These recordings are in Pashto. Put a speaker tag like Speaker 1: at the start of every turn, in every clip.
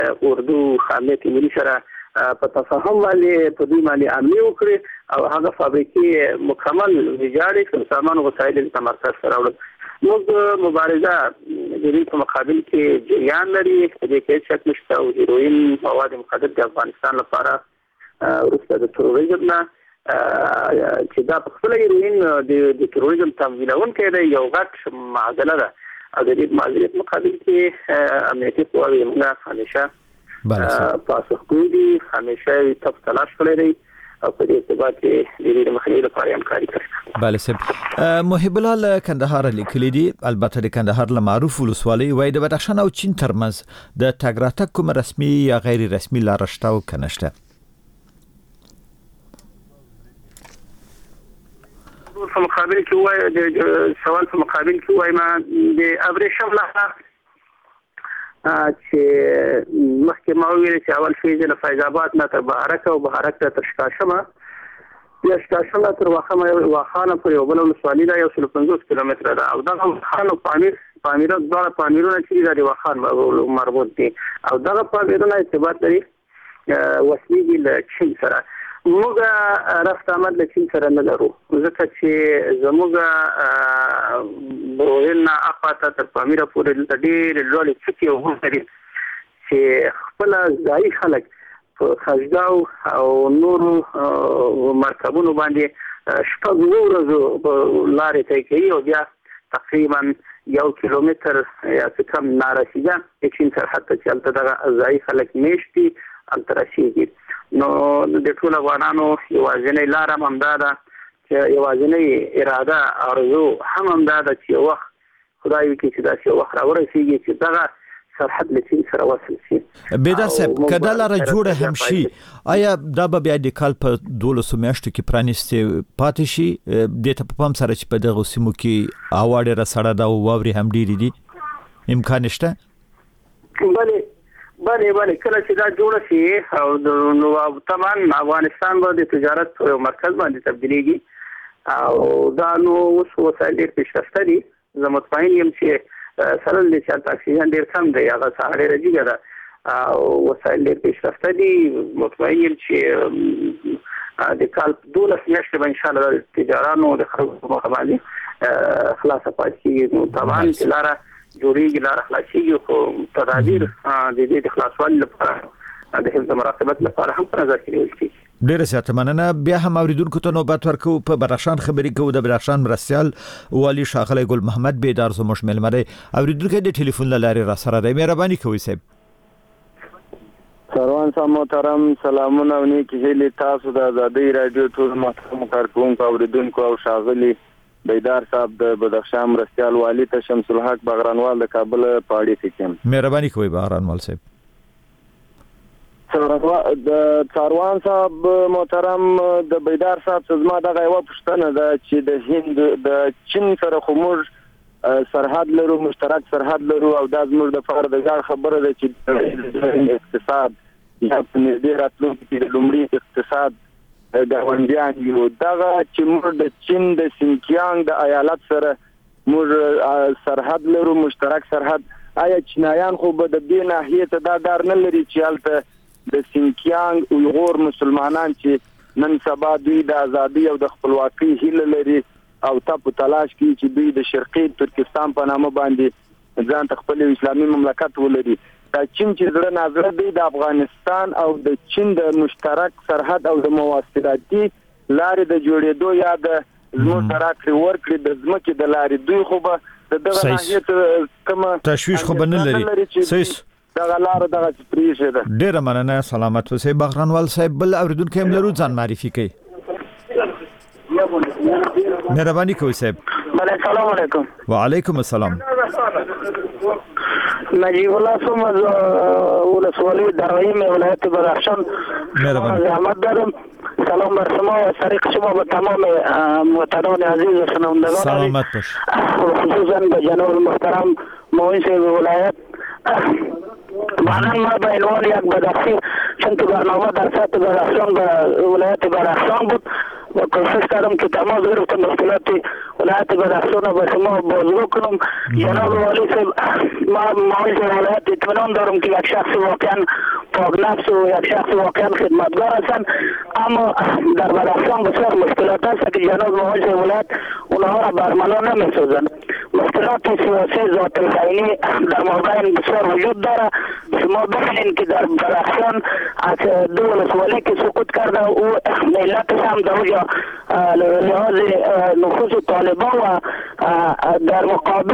Speaker 1: اردو خامې تیموري سره په تفاهم باندې په دوی باندې عملي وکړي او هغه فابریکې مکمل ویجاړې کړي، سامان وسایل د تمرکز سره وړل. موږ مبارزه د دې په مقابل کې جریان لري، په دې کې شک نشته او هیروین مواد مخدر د افغانستان لپاره وروسته د تروریزم نه چې دا په خپل هیروین د تروریزم تمویلونکی دی یو غټ معضله ده او د دې معضلې مقابل کې امنیتي قواوې موږ همیشه پاسخګوي دي، همیشه تلاش کړی دی او په دې ارتباط کې د دې مخنیوي لپاره همکاري کوي.
Speaker 2: بله صاحب، محب الله کندهار لیکلي دي، البته د کندهار له معروف ولسوالۍ وای د بدخشان او چین ترمنځ د تګ راتګ کوم رسمي یا غیر رسمي لار شته او کنه شته؟
Speaker 1: په مقابل کې وای د سوال په مقابل کې وای ما د ابریشم لاره چې مخکې ما ویل چې اول فیز له فیض آباد نه تر بهارک او بهارک تر شکاشمه یا شکاشمه تر واخانه پورې یو بل ولسوالي ده 150 کیلومتره ده او دغه واخان او پامیره دغه پامیرونه چې د واخان مربوط دي او دغه پامیرونه ارتباط لري وسیلې له چین سره. موږ رفت آمد له چین سره نه لرو ځکه چې زموږ بروهلنا اخواته تر پامیره پورې ډېرې لوړې څوکې اوبه لري چې خپل ځایي خلک په خشګاو او نورو مرکبونو باندې شپږ ورځو لارې طی کوي او بیا تقریبا 1 کیلومتر یا څه کم نارسیده د چین سرحد ته چې هلته دغه ځایي خلک میشتي هلته رسېږي. نو د ټول افغانانو یوازینۍ لاره هم همدا ده چې یوازینۍ اراده ارزو هم همدا ده چې یو وخت خدای وکړي چې داسې یو وخت راورسېږي چې دغه سرحد له چین سره وصل شي.
Speaker 2: بیدار صاحب، که دا لاره جوړه هم شي آیا دا به بیا د کال په 12 میاشتو کې پرانیستې پاتې شي؟ دې ته په پام سره چې په دغه سیمو کې هوا ډېره سړه ده او واورې هم ډېرې دي، امکان شته؟
Speaker 1: بله کله چې دا جوړه شي او نو طبعا افغانستان به د تجارت په مرکز باندې تبدیلېږي او دا نو اوس وسایل ډېر پیشرفته دي. زه مطمئن یم چې سره د چې اکسیجن ډېر کم دی، هغه ساحه ډېره جګه ده او وسایل ډېر پیشرفته دي. مطمئن یم چې د کال 12 میاشتې به انشاءالله د تجارانو د خلکو په مخه باندې خلاصه پاتې کېږي. نو طبعا چې لاره جوړیږي، لاره خلاصېږي، خو تدابیر د دې د خلاصوالي لپاره د حفظ مراقبت لپاره هم په نظر کې نیول کېږي.
Speaker 2: ډیره زیاته مننه. بیا هم اوریدونکو ته نوبت ورکو. په بدخشان خبرې کوو د بدخشان مرستیال والی ښاغلی ګل محمد بیدار زموږ مېلمه دی. اوریدونکو د ټلیفون له لارې را سره دی، مهرباني کوئ صاحب.
Speaker 3: سروان صاحب محترم، سلامونه او نیکې هیلې تاسو د ازادۍ رادیو ټول محترم کارکونکو اوریدونکو او ښاغلي بیدار صاحب د بدخشان مرستیال والی ته شمس الحق بغرانوال د کابل پاړی کې.
Speaker 2: مهرباني کوئ بغرانوال صاحب.
Speaker 3: د څاروان صاحب محترم د بیدار صاحب زما دغه یو پوښتنه ده چې د هند د چین سره خو موږ سرحد لرو، مشترک سرحد لرو او دا زموږ د فار د ځان خبره ده چې اقتصاد یا په نږدې راتلونکي کې د لومړي اقتصاد د وندیان یو دغه چې موږ د چین د سینکیانګ د ایالت سره موږ سرحد لرو، مشترک سرحد. آیا چینایان خو به د دې ناحیې ته دا ډار نه لري چې هلته د سینکیانګ اویغور مسلمانان چې نن سبا دوی د ازادۍ او د خپلواکۍ هیله لري او په تلاش کې چې دوی د شرقي ترکستان په نامه باندې ځان ته خپل اسلامي مملکت ولري، دا چین چې زړه نازړه دی د افغانستان او د چین د مشترک سرحد او د مواصلاتي لارې د جوړېدو یا د زموږ راکړې ورکړې د ځمکې د لارې دوی خو به د دغه ناحیې کومه
Speaker 2: تشویش خو به نه لري. صحیح
Speaker 3: دغه لاره دغه پریښې ده.
Speaker 2: ډېره مننه، سلامت اوسئ. بغرانوال صاحب بل اوریدونکی هم لرو، ځان معرفي کړئ. مهرباني کوئ صاحب.
Speaker 1: السلام علیکم.
Speaker 2: وعلیکم السلام.
Speaker 1: نجیب الله سومز ولسوالی درایم ولایت بدخشان.
Speaker 2: مهربانی.
Speaker 1: زحمت دارم. سلام بر شما و طریق شما به تمام متنان عزیز و شنوندگان.
Speaker 2: سلامت باش.
Speaker 1: خصوصا به جناب محترم معین صاحب ولایت. ما به عنوان یک بدخشی چون تو برنامه در سطح بدخشان به ولایت بدخشان بود و کوشش کردم که تماس گرفتم مشکلات ولایت بدخشان با شما بازگو کنم. جناب والی صاحب ما معاش ولایت اطمینان دارم که یک شخص واقعا پاک نفس و یک شخص واقعا خدمتگار هستند، اما در بدخشان بسیار مشکلات است که جناب معاش ولایت اونها را برملا نمی‌سازند. مشکلات سیاسی ذات العینی در مابین بسیار وجود داره. شما ببینید که در بدخشان از دو ولسوالی که سقوط کرده او ملت هم در اونجا لحاظ نفوذ طالبان و در مقابل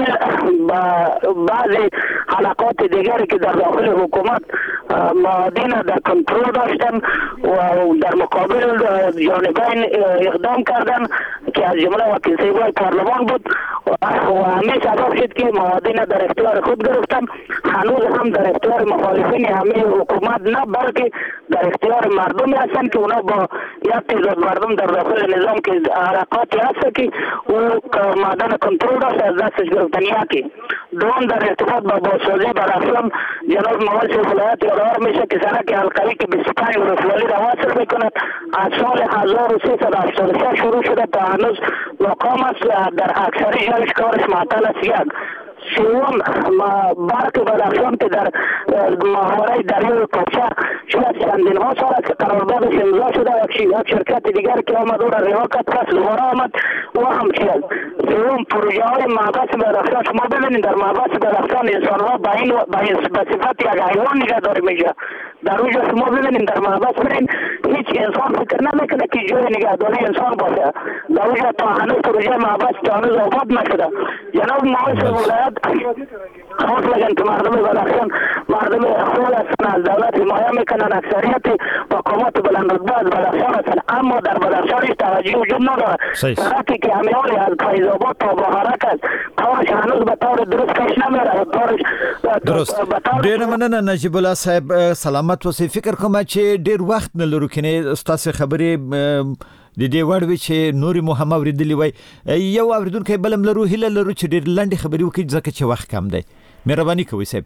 Speaker 1: بعضی حلقات دیگری که در داخل حکومت معادین در کنترل داشتن و در مقابل جانبین اقدام کردن که از جمله وکیل صاحب پارلمان بود و همه سبب شد که معادین در اختیار خود گرفتن. هنوز هم در اختیار مخالفین همه حکومت نه، بلکه در اختیار مردم هستند که اونا با یک تعداد مردم در داخل نظام که حرکاتی هست که او معدن کنترل داشت از دستش گرفتن. یکی دوم در ارتباط با بازسازی بدخشان جناب معاش ولایت قرار میشه که سرک حلقوی که 25 ولسوالی را واصل میکند از سال 1386 شروع شده تا هنوز ناکام است. در اکثر جایش کارش معطل است. یک سوم برق بدخشان که در ماهواره دریای کوچه شاید چندین ها سال است که قراردادش امضا شده، یک شرکت دیگر که آمد او را رها کرد پس دوباره آمد و هم شد. سوم پروژه های محبس بدخشان، شما ببینید در محبس بدخشان انسان ها به صفت یک حیوان نگهداری میشه. در اونجا شما ببینید در محبس برین هیچ انسان فکر نمیکنه که جای نگهداری انسان باشه. در اونجا تا هنوز پروژه محبس تا هنوز آباد نشده. جناب معاش ولایت خاص لگن که مردم بدخشان مردم اخوال هستن، از دولت حمایه میکنن، اکثریت حکومت بلندرتبه از بدخشان هستن، اما در بدخشان هیچ توجه وجود نداره. سرکی که همیاری از فیض‌آباد تا بهارک است کارش هنوز به طور درست پیش نمیره.
Speaker 2: درست. ډیر مننه نجیب الله صاحب، سلامت اوسئ. فکر کوم چې ډیر وخت نه لرو کنه ستاسو خبرې د دې وړ وی چې نوري محمد ورېدلی وای یو اوریدونکو بلم لرو هله لرو چې ډیر لنډي خبرې وکړي ځکه چې وخت کم دی. مهرباني کوئ صاحب.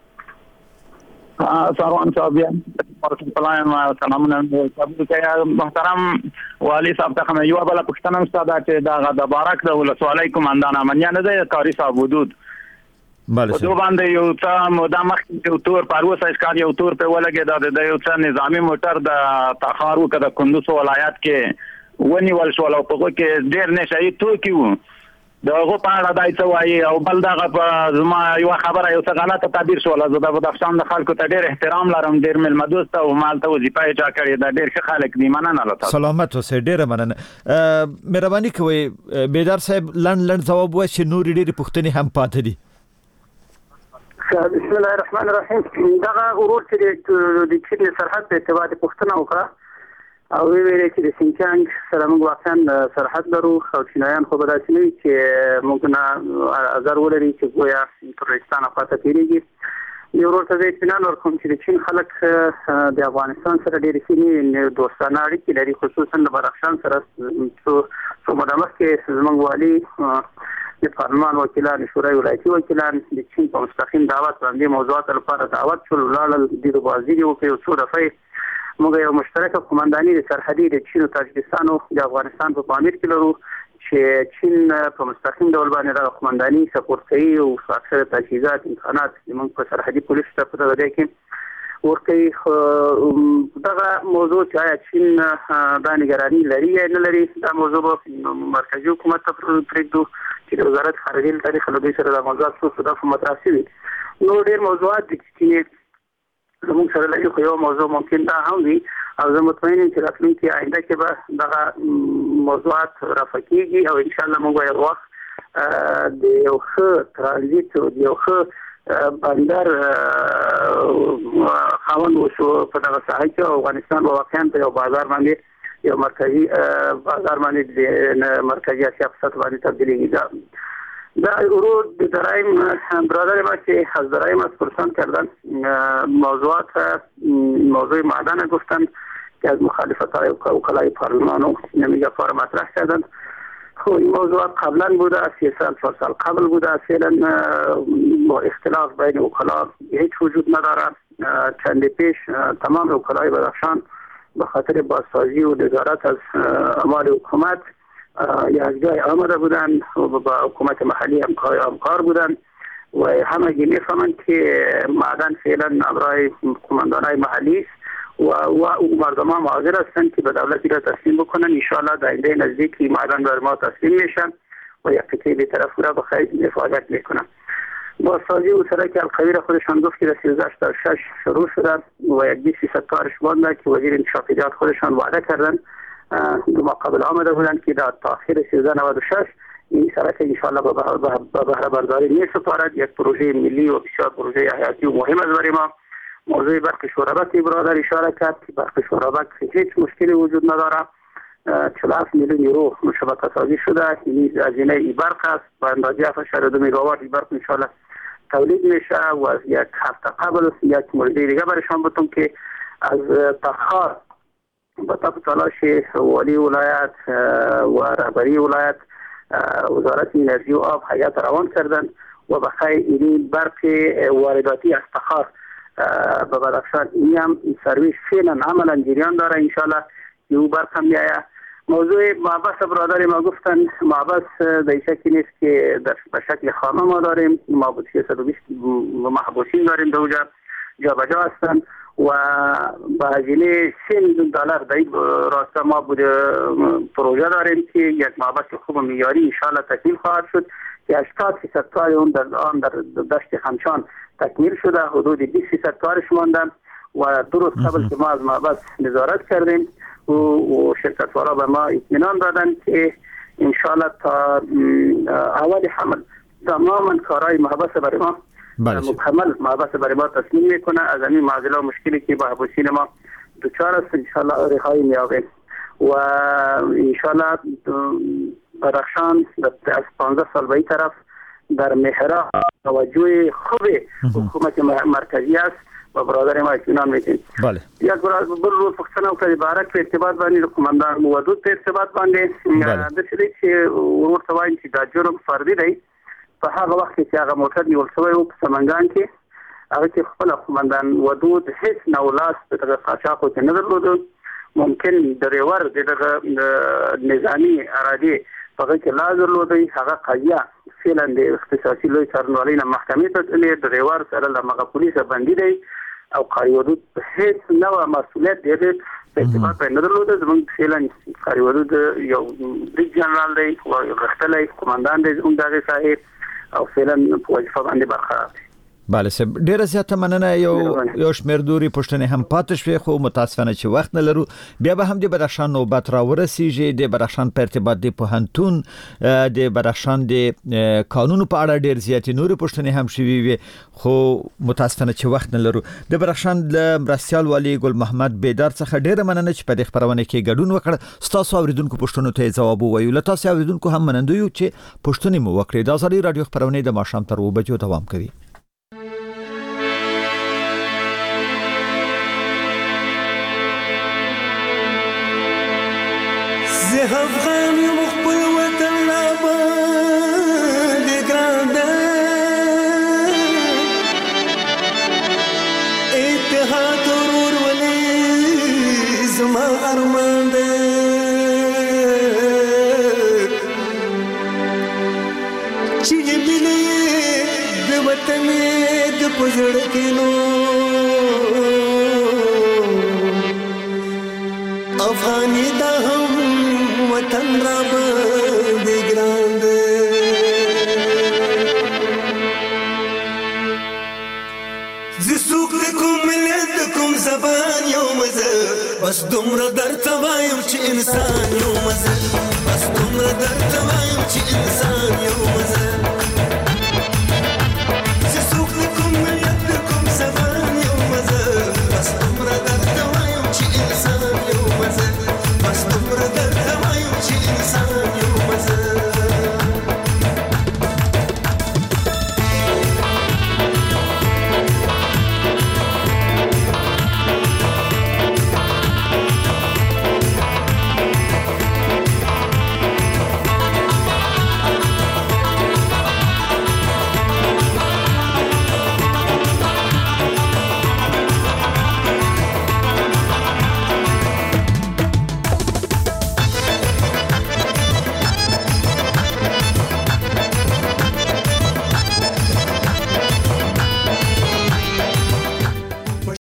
Speaker 3: سروان صاحب پلایم سلامونه محترم والی صاحب ته یو بل پښتنه مستاده چې دا د بارک د ولسوالۍ کومندان امنیه نه دی کاری صاحب حدود
Speaker 2: بله
Speaker 3: سر. باندې یو څه موده مخکې یو تور پروسه اشکار یو تور په ولګي د یو څه نظامی موټر د تخارو کې د کندوز ولایت کې ونیول شو او په کې ډېر نشئی توکي وو. دغه په اړه دای څه وایي او بل دغه په زما یو خبره یو څه غلطه تعبیر شو. زه د بدخشان د خلکو ته ډېر احترام لرم، ډېر ملمدوست او مال ته وظیفه یې چا کړې ده، ډېر ښه خلک دي. مننه له تاسو.
Speaker 2: سلامت اوسئ. ډېره مننه. مهرباني کوئ بیدار صاحب لنډ جواب وایي چې نور ډېرې پوښتنې هم پاتې دي.
Speaker 1: بسم الله الرحمن الرحیم. دغه ورور چې د چین سرحد په ارتباط پوښتنه وکړه او ویل چې د سینچانګ سره موږ واقعا سرحد لرو او چینایان خو به داسې نه وي چې موږ نه ازار ولري چې ګویا ترکستان خواته تېرېږي. یو ورور ته زه اطمینان ورکوم چې د چین خلک د افغانستان سره ډېرې سیمې دوستانه اړیکې لري، خصوصا د بدخشان سره. څو موده مخکې زموږ والي د پارلمان وکیلان، شورای ولایتي وکیلان د چین په مستقیم دعوت باندې موضوعات لپاره دعوت شول، لاړل د بازدید وکړ. څو دفعې موږ یو مشترکه قومنداني د سرحدي د چین او تاجکستان او د افغانستان په پامیر کې لرو چې چین په مستقیم ډول باندې د قومنداني سپورټ کوي او اکثر تجهیزات امکانات موږ په سرحدي پولیس ته په دغه کې ورکوي. دغه موضوع چې آیا چین دا نگرانی لري یا نه لري، دا موضوع به مرکزي حکومت ته پرېږدو چې د وزارت خارجه تاریخ له دوی سره د موضوعات څه د مطرح شوي. نو ډېر موضوعات دي چې زموږ سره لري، خو یو موضوع ممکن دا هم وي او زه مطمئن یم چې راتلونکي آینده کې به دغه موضوعات رافع کېږي او انشاءالله موږ به یو وخت د یو ښه ترانزیت او د یو ښه بندر خاوند وشو په دغه ساحه کې. افغانستان به واقعا په یو بازار باندې یو مرکزي بازار باندې د مرکزي اسیا په سطح باندې تبدیلیږي. دا ورود د درایم برادر ما که از درایم از پرسان کردن موضوع معدن گفتن که از مخالفت های وکلای پارلمان و نمیگه فار مطرح کردن. خب این موضوعات قبلا بوده، 3 سال 4 سال قبل بوده، فعلا با اختلاف بین وکلا هیچ وجود نداره. چند پیش تمام وکلای بدخشان به خاطر بازسازی و نظارت از اعمال حکومت یک جای آمده بودن و با حکومت محلی همکار بودن و همگی میفهمند که معدن فعلا امرای کماندانای محلی است و مردم ها حاضر هستند که به دولتی را تسلیم بکنن. ان شاء الله در آینده نزدیک معدن بر ما تسلیم میشن و یک قطعه به طرف را به خیر فعالیت میکنن. بازسازی و سرک القوی را خودشان گفت که در 1386 شروع شده و یک 300 کارش مانده که وزیر انتشارات خودشان وعده کردن دو مقابل آمده بودند که در تاخیر 1396 این سرک ان شاء الله به بهره برداری می‌سپارد. یک پروژه ملی و بسیار پروژه حیاتی و مهم است برای ما. موضوع برق شورابک برادر اشاره کرد که برق شورابک هیچ مشکلی وجود نداره. 47 میلیون یورو شبکه سازی شده. این هزینه ای برق است و اندازه 7.2 میگاوات برق ان شاء الله تولید میشه و از یک هفته قبل یک مورد دیگه برشان بتون که از تخار با تلاش والی ولایت و رهبری ولایت وزارت انرژی و آب هیئت روان کردند و بخیر این برق وارداتی از تخار به بدخشان این هم سرویس فعلا عملا جریان داره. ان شاء الله که او برق هم میآید. موضوع محبس برادر ما گفتن محبس در شکلی نیست که به شکل خانه ما داریم. ما بود 320 محبوسین داریم در اونجا جا به جا هستن و با هزینه $3 میلیون در این راسته ما بود پروژه داریم که یک محبس خوب و معیاری ان شاء الله تکمیل خواهد شد که 80% کار اون در دشت خمشان تکمیل شده. حدود 20% کارش مانده و 2 روز قبل که ما از محبس نظارت کردیم و شرکت والا به ما اطمینان دادن که ان شاء الله تا اول حمل تماما کارهای محبس برای ما مکمل محبس برای ما تسلیم میکنه. از این معضله و مشکلی که محبوسین ما دچار است ان شاء الله رهایی می‌یابیم و ان شاء الله بدخشان از 15 سال به این طرف در محراب توجه خوب حکومت مرکزی است و برادر ما اطمینان میدیم.
Speaker 2: بله.
Speaker 1: یک برای پختنه و بارک به ارتباط باندې قومندان مودود په ارتباط باندې د شری چې ورته وایي چې دا جرم فردي دی. په هغه وخت کې هغه موټر نیول شوی و په سمنګان کې هغه چې خپل قومندان ودود هیڅ نولاس په قاچاقو کې نه درلود. ممکن ډریور د نظامی اراده هغه کې لازم درلود. هغه قضیه فعلا د اختصاصي لوی څارنوالۍ نه محکمې ته تللی. ډریور سره له مغه پولیس باندې دی او قاری ودود هیڅ نوع مسؤلیت دی په ارتباط باندې نه درلود. زموږ فعلا قاری ودود یو بریګ جنرال دی او یو غښتلی قومندان دی اون دغه صاحب او فعلا په وظیفه باندې برخه.
Speaker 2: بله سب ډیره زیاته مننه. یو شمیر دوري پښتنې هم پاتې شوي خو متاسفانه چې وخت نه لرو. بیا به هم د بدخشان نوبت را ورسیږي. د بدخشان په ارتباط د پوهنتون د بدخشان د قانون په اړه ډیر زیاتې نوري پښتنې هم شوي وي خو متاسفانه چې وخت نه لرو. د بدخشان د مرستيال والي ګل محمد بیدار څخه ډیره مننه چې په دې خبرونه کې ګډون وکړ. ستاسو اوریدونکو پښتنو ته جواب وایو. لته تاسو اوریدونکو هم مننه یو چې پښتنې مو وکړي. د ازادي رادیو خبرونه د ماښام تر 2 بجو دوام کوي.
Speaker 4: زه افغان یم خپل وطن لا باندې ګران ده. اتحاد ورورولي زما ارمان ده. چې ملي د وطن د پزړ کې نو افغاني دا هم وطن را باندې ګران ده. زه څوک د کوم ملت د کوم زبان یو مزه بس دومره درته وایم چې انسان یو مزه. بس دومره درته وایم چې انسان یو مزه.